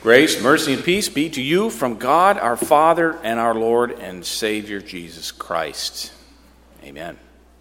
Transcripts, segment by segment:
Grace, mercy, and peace be to you from God our Father and our Lord and Savior Jesus Christ. Amen.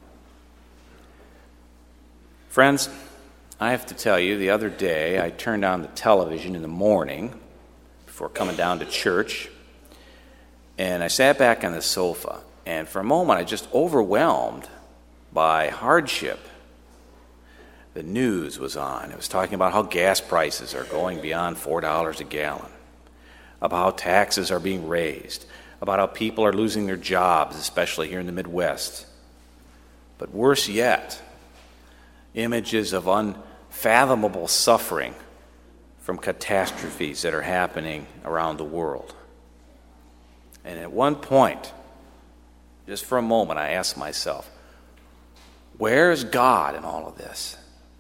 Friends, I have to tell you, the other day I turned on the television in the morning before coming down to church, and I sat back on the sofa, and for a moment I was just overwhelmed by hardship. The news was on. It was talking about how gas prices are going beyond $4 a gallon, about how taxes are being raised, about how people are losing their jobs, especially here in the Midwest. But worse yet, images of unfathomable suffering from catastrophes that are happening around the world. And at one point, just for a moment, I asked myself, where's God in all of this?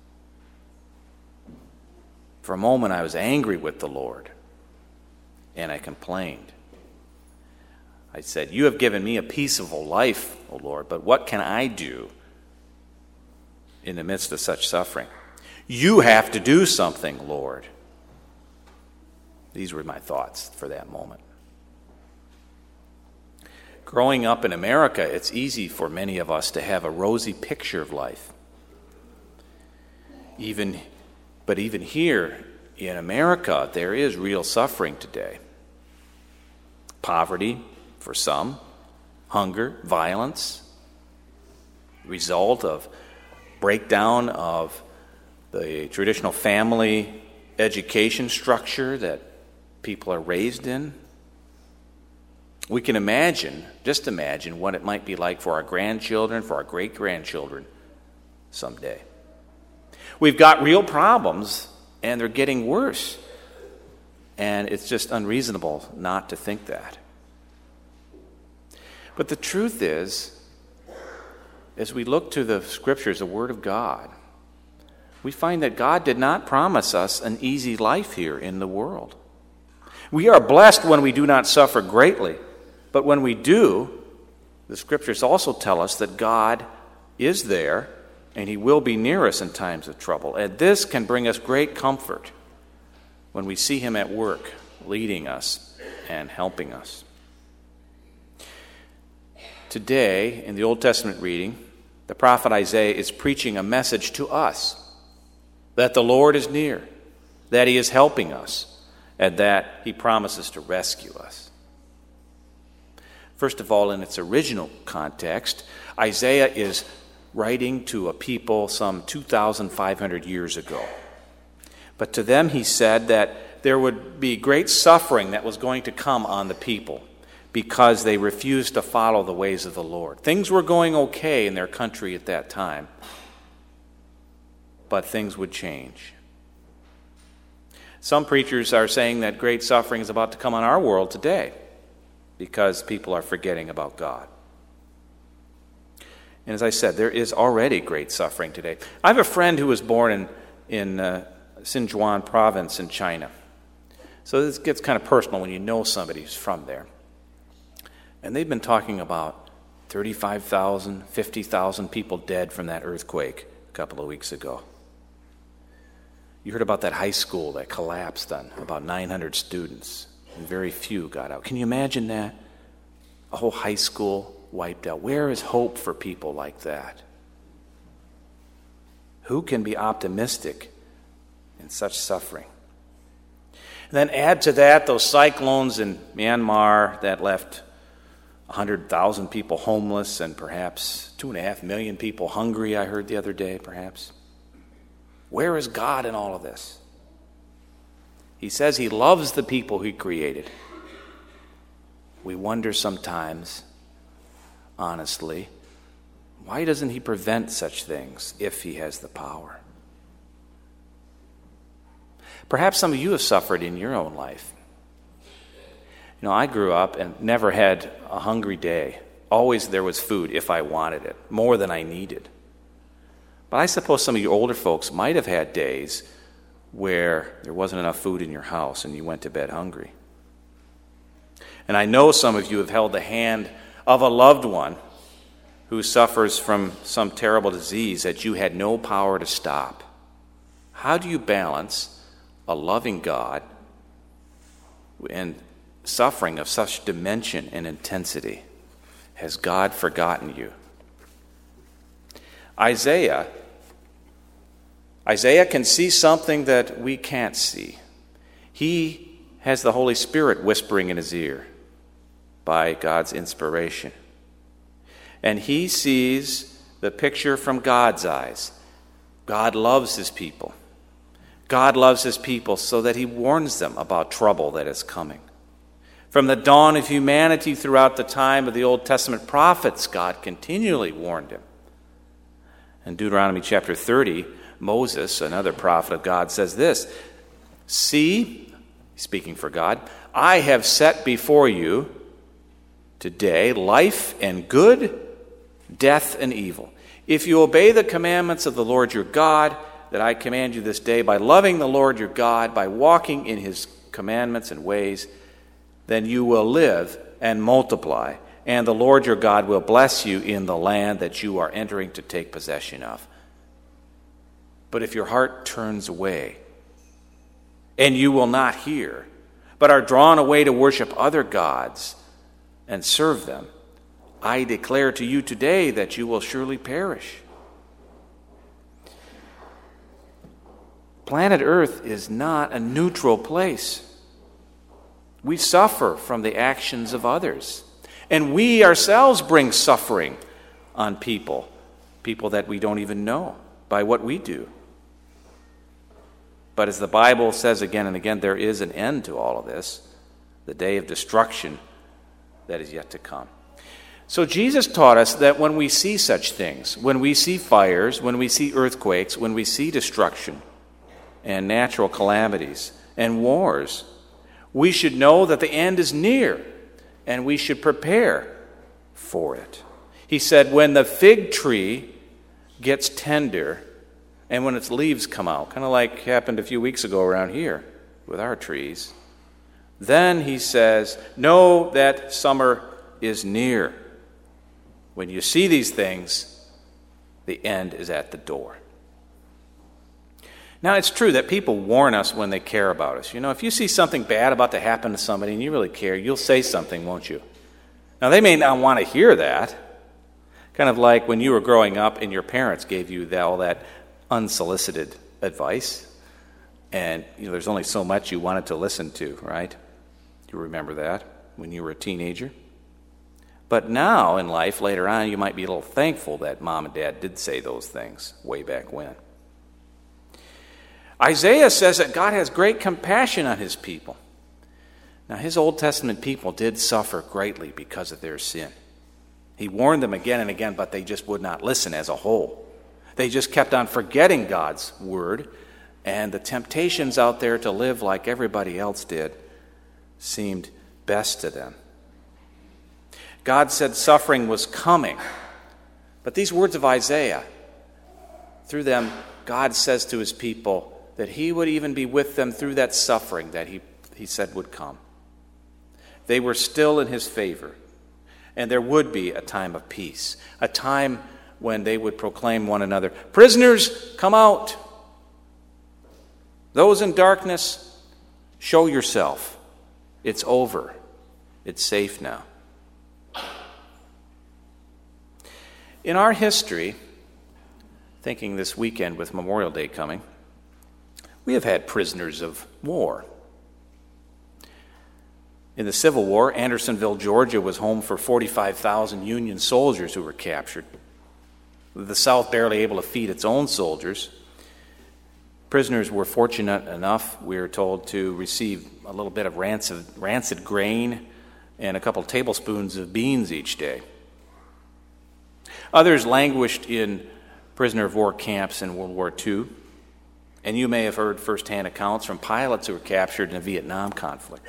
For a moment, I was angry with the Lord, and I complained. I said, "You have given me a peaceful life, O Lord, but what can I do in the midst of such suffering? You have to do something, Lord." These were my thoughts for that moment. Growing up in America, it's easy for many of us to have a rosy picture of life. But even here in America, there is real suffering today. Poverty for some, hunger, violence, result of breakdown of the traditional family education structure that people are raised in. We can just imagine what it might be like for our grandchildren, for our great-grandchildren someday. We've got real problems, and they're getting worse. And it's just unreasonable not to think that. But the truth is, as we look to the Scriptures, the Word of God, we find that God did not promise us an easy life here in the world. We are blessed when we do not suffer greatly, but when we do, the Scriptures also tell us that God is there and He will be near us in times of trouble. And this can bring us great comfort when we see Him at work, leading us and helping us. Today, in the Old Testament reading, the prophet Isaiah is preaching a message to us that the Lord is near, that He is helping us, and that He promises to rescue us. First of all, in its original context, Isaiah is writing to a people some 2,500 years ago. But to them he said that there would be great suffering that was going to come on the people because they refused to follow the ways of the Lord. Things were going okay in their country at that time, but things would change. Some preachers are saying that great suffering is about to come on our world today because people are forgetting about God. And as I said, there is already great suffering today. I have a friend who was born in Sichuan province in China. So this gets kind of personal when you know somebody who's from there. And they've been talking about 35,000, 50,000 people dead from that earthquake a couple of weeks ago. You heard about that high school that collapsed on about 900 students, and very few got out. Can you imagine that? A whole high school wiped out. Where is hope for people like that? Who can be optimistic in such suffering? And then add to that those cyclones in Myanmar that left 100,000 people homeless and perhaps 2.5 million people hungry, I heard the other day, perhaps. Where is God in all of this? He says He loves the people He created. We wonder sometimes, honestly, why doesn't He prevent such things if He has the power? Perhaps some of you have suffered in your own life. You know, I grew up and never had a hungry day. Always there was food if I wanted it, more than I needed. But I suppose some of you older folks might have had days where there wasn't enough food in your house and you went to bed hungry. And I know some of you have held the hand of a loved one who suffers from some terrible disease that you had no power to stop. How do you balance a loving God and suffering of such dimension and intensity. Has God forgotten you? Isaiah can see something that we can't see. He has the Holy Spirit whispering in his ear by God's inspiration. And he sees the picture from God's eyes. God loves his people. God loves his people so that he warns them about trouble that is coming. From the dawn of humanity throughout the time of the Old Testament prophets, God continually warned him. In Deuteronomy chapter 30, Moses, another prophet of God, says this, "See," speaking for God, "I have set before you today life and good, death and evil. If you obey the commandments of the Lord your God that I command you this day by loving the Lord your God, by walking in his commandments and ways, then you will live and multiply, and the Lord your God will bless you in the land that you are entering to take possession of. But if your heart turns away, and you will not hear, but are drawn away to worship other gods and serve them, I declare to you today that you will surely perish." Planet Earth is not a neutral place. We suffer from the actions of others. And we ourselves bring suffering on people that we don't even know, by what we do. But as the Bible says again and again, there is an end to all of this, the day of destruction that is yet to come. So Jesus taught us that when we see such things, when we see fires, when we see earthquakes, when we see destruction and natural calamities and wars, we should know that the end is near, and we should prepare for it. He said, when the fig tree gets tender and when its leaves come out, kind of like happened a few weeks ago around here with our trees, then he says, know that summer is near. When you see these things, the end is at the door. Now, it's true that people warn us when they care about us. You know, if you see something bad about to happen to somebody and you really care, you'll say something, won't you? Now, they may not want to hear that. Kind of like when you were growing up and your parents gave you all that unsolicited advice. And, you know, there's only so much you wanted to listen to, right? You remember that when you were a teenager? But now in life, later on, you might be a little thankful that mom and dad did say those things way back when. Isaiah says that God has great compassion on his people. Now, his Old Testament people did suffer greatly because of their sin. He warned them again and again, but they just would not listen as a whole. They just kept on forgetting God's word, and the temptations out there to live like everybody else did seemed best to them. God said suffering was coming. But these words of Isaiah, through them, God says to his people that he would even be with them through that suffering that he said would come. They were still in his favor. And there would be a time of peace, a time when they would proclaim one another, prisoners, come out. Those in darkness, show yourself. It's over. It's safe now. In our history, thinking this weekend with Memorial Day coming, we have had prisoners of war. In the Civil War, Andersonville, Georgia was home for 45,000 Union soldiers who were captured. With the South barely able to feed its own soldiers, prisoners were fortunate enough, we are told, to receive a little bit of rancid grain and a couple tablespoons of beans each day. Others languished in prisoner of war camps in World War II, and you may have heard firsthand accounts from pilots who were captured in the Vietnam conflict.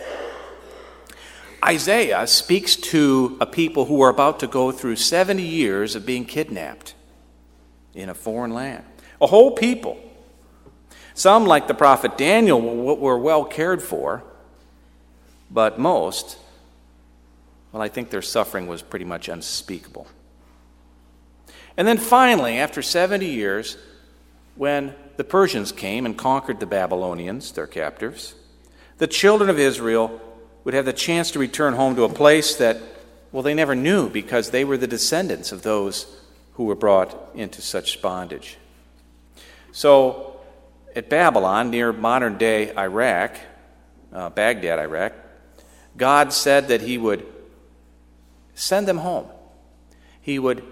Isaiah speaks to a people who are about to go through 70 years of being kidnapped in a foreign land. A whole people. Some, like the prophet Daniel, were well cared for, but most, well, I think their suffering was pretty much unspeakable. And then finally, after 70 years, when the Persians came and conquered the Babylonians, their captives, the children of Israel would have the chance to return home to a place that, well, they never knew because they were the descendants of those who were brought into such bondage. So at Babylon, near modern-day Iraq, Baghdad, Iraq, God said that he would send them home. He would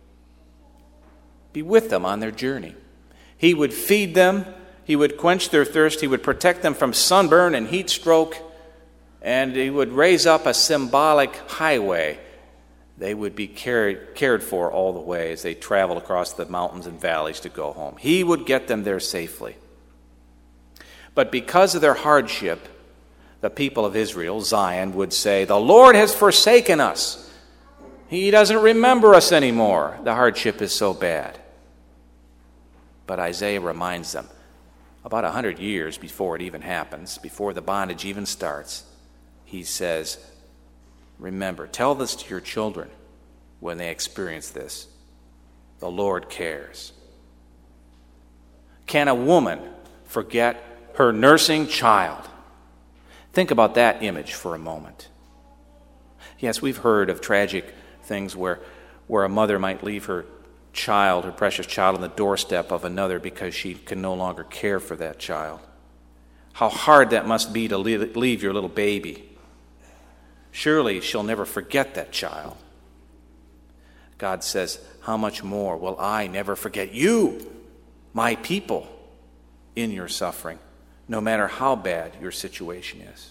be with them on their journey. He would feed them. He would quench their thirst. He would protect them from sunburn and heat stroke. And he would raise up a symbolic highway. They would be cared for all the way as they traveled across the mountains and valleys to go home. He would get them there safely. But because of their hardship, the people of Israel, Zion, would say, "The Lord has forsaken us. He doesn't remember us anymore. The hardship is so bad." But Isaiah reminds them, about 100 years before it even happens, before the bondage even starts, he says, "Remember, tell this to your children when they experience this. The Lord cares." Can a woman forget her nursing child? Think about that image for a moment. Yes, we've heard of tragic things where a mother might leave her child, her precious child, on the doorstep of another because she can no longer care for that child. How hard that must be to leave your little baby. Surely she'll never forget that child. God says, "How much more will I never forget you, my people, in your suffering, no matter how bad your situation is?"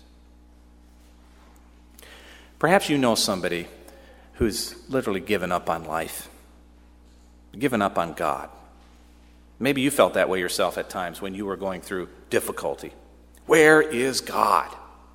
Perhaps you know somebody who's literally given up on life, given up on God. Maybe you felt that way yourself at times when you were going through difficulty. Where is God?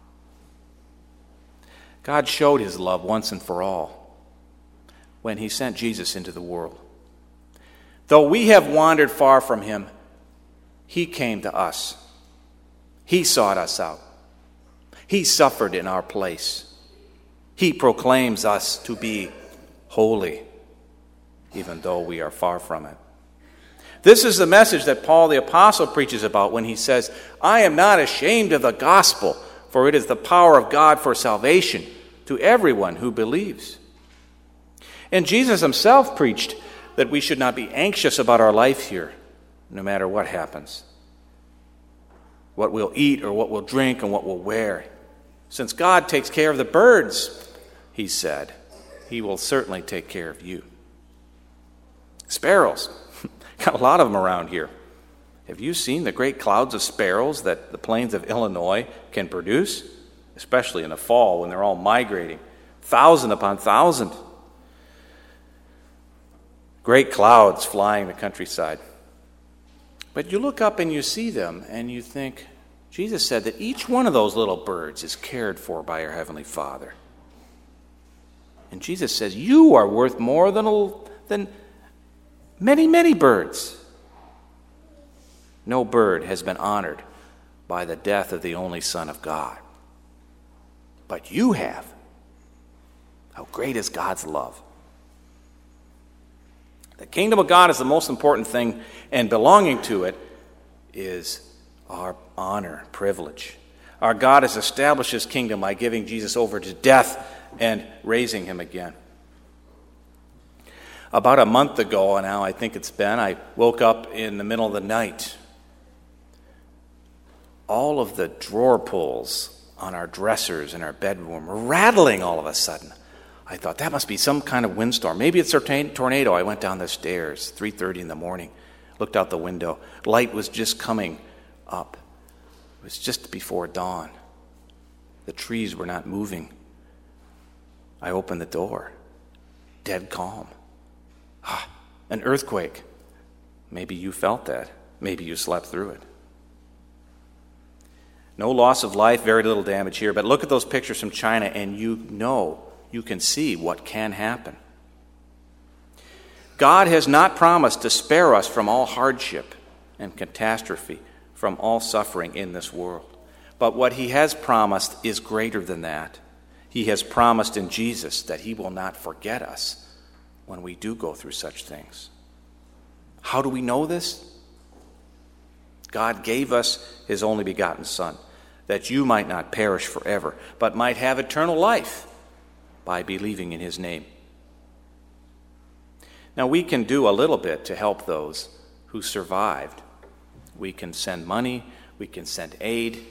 God showed his love once and for all when he sent Jesus into the world. Though we have wandered far from him, he came to us. He sought us out. He suffered in our place. He proclaims us to be holy, even though we are far from it. This is the message that Paul the Apostle preaches about when he says, "I am not ashamed of the gospel, for it is the power of God for salvation to everyone who believes." And Jesus himself preached that we should not be anxious about our life here, no matter what happens. What we'll eat or what we'll drink and what we'll wear. Since God takes care of the birds, he said, he will certainly take care of you. Sparrows. Got a lot of them around here. Have you seen the great clouds of sparrows that the plains of Illinois can produce? Especially in the fall when they're all migrating. 1,000 upon 1,000. Great clouds flying the countryside. But you look up and you see them and you think, Jesus said that each one of those little birds is cared for by our Heavenly Father. And Jesus says, you are worth more than many, many birds. No bird has been honored by the death of the only Son of God. But you have. How great is God's love? The kingdom of God is the most important thing, and belonging to it is our honor, privilege. Our God has established his kingdom by giving Jesus over to death and raising him again. About a month ago now, I think it's been, I woke up in the middle of the night. All of the drawer pulls on our dressers in our bedroom were rattling all of a sudden. I thought, that must be some kind of windstorm. Maybe it's a tornado. I went down the stairs, 3:30 in the morning, looked out the window. Light was just coming up. It was just before dawn. The trees were not moving. I opened the door. Dead calm. An earthquake. Maybe you felt that. Maybe you slept through it. No loss of life, very little damage here. But look at those pictures from China and you can see what can happen. God has not promised to spare us from all hardship and catastrophe, from all suffering in this world. But what he has promised is greater than that. He has promised in Jesus that he will not forget us when we do go through such things. How do we know this? God gave us his only begotten Son, that you might not perish forever, but might have eternal life by believing in his name. Now, we can do a little bit to help those who survived. We can send money, we can send aid,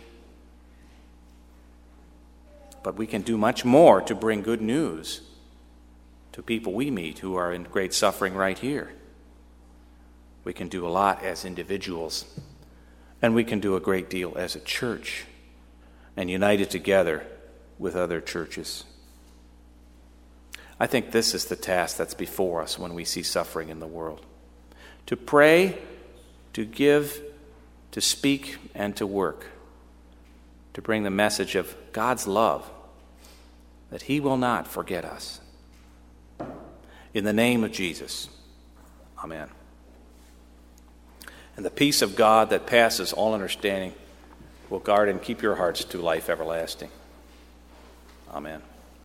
but we can do much more to bring good news to people we meet who are in great suffering right here. We can do a lot as individuals, and we can do a great deal as a church, and united together with other churches. I think this is the task that's before us when we see suffering in the world. To pray, to give, to speak, and to work. To bring the message of God's love, that he will not forget us. In the name of Jesus, amen. And the peace of God that passes all understanding will guard and keep your hearts to life everlasting. Amen.